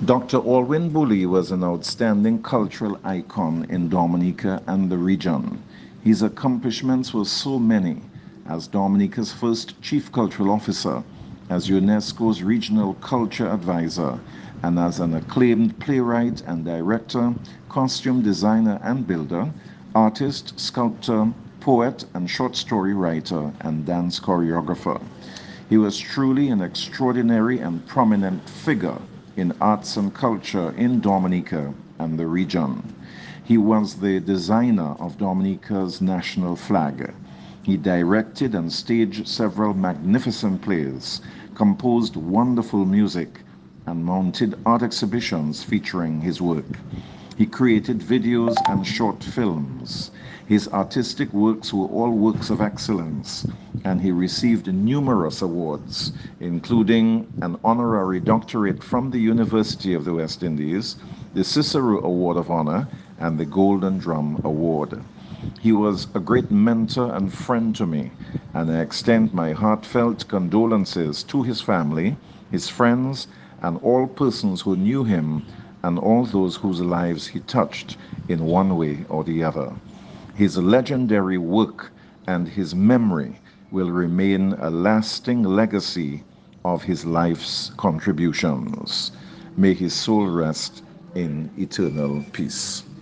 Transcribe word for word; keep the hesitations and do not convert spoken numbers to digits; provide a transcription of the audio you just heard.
Doctor Alwyn Bully was an outstanding cultural icon in Dominica and the region. His accomplishments were so many as Dominica's first chief cultural officer, as UNESCO's regional culture advisor, and as an acclaimed playwright and director, costume designer and builder, artist, sculptor, poet, and short story writer and dance choreographer. He was truly an extraordinary and prominent figure in arts and culture in Dominica and the region. He was the designer of Dominica's national flag. He directed and staged several magnificent plays, composed wonderful music, and mounted art exhibitions featuring his work. He created videos and short films. His artistic works were all works of excellence, and he received numerous awards, including an honorary doctorate from the University of the West Indies, the Cicero Award of Honor, and the Golden Drum Award. He was a great mentor and friend to me, and I extend my heartfelt condolences to his family, his friends, and all persons who knew him and all those whose lives he touched in one way or the other. His legendary work and his memory will remain a lasting legacy of his life's contributions. May his soul rest in eternal peace.